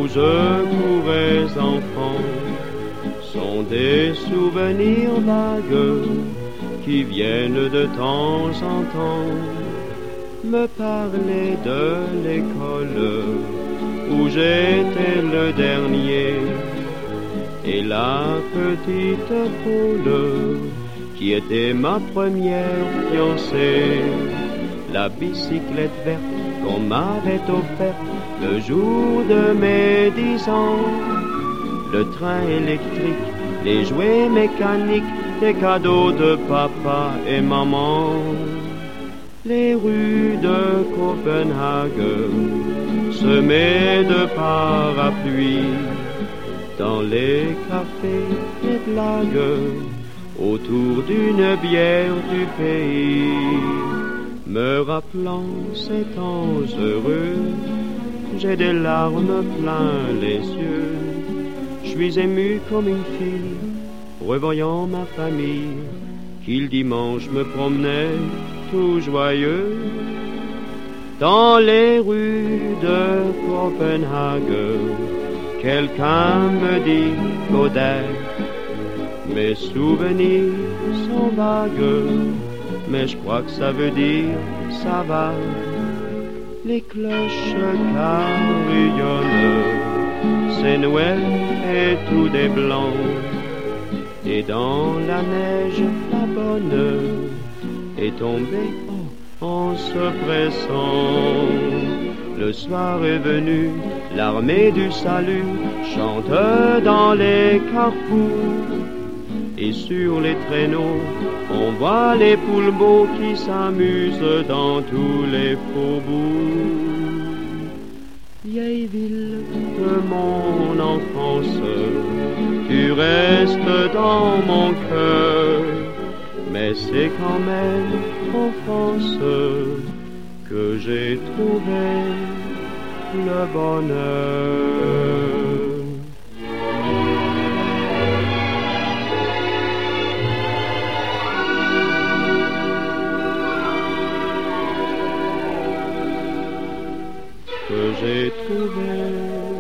je courais enfant sont des souvenirs vagues qui viennent de temps en temps me parler de l'école où j'étais le dernier et la petite Paule qui était ma première fiancée, la bicyclette verte qu'on m'avait offerte le jour de mes 10 ans, le train électrique, les jouets mécaniques, des cadeaux de papa et maman. Les rues de Copenhague semées de parapluies, dans les cafés et blagues, autour d'une bière du pays. Me rappelant ces temps heureux, j'ai des larmes plein les yeux. Je suis ému comme une fille, revoyant ma famille, qui le dimanche me promenait tout joyeux dans les rues de Copenhague. Quelqu'un me dit Godard, mes souvenirs sont vagues, mais je crois que ça veut dire ça va. Les cloches carillonnent, c'est Noël et tout des blancs, et dans la neige la bonne est tombée en se pressant. Le soir est venu, l'armée du salut chante dans les carrefours, et sur les traîneaux on voit les poules beaux qui s'amusent dans tous les faubourgs. Vieille ville de mon enfance, tu restes dans mon cœur, mais c'est quand même en France que j'ai trouvé le bonheur. Que j'ai trouvé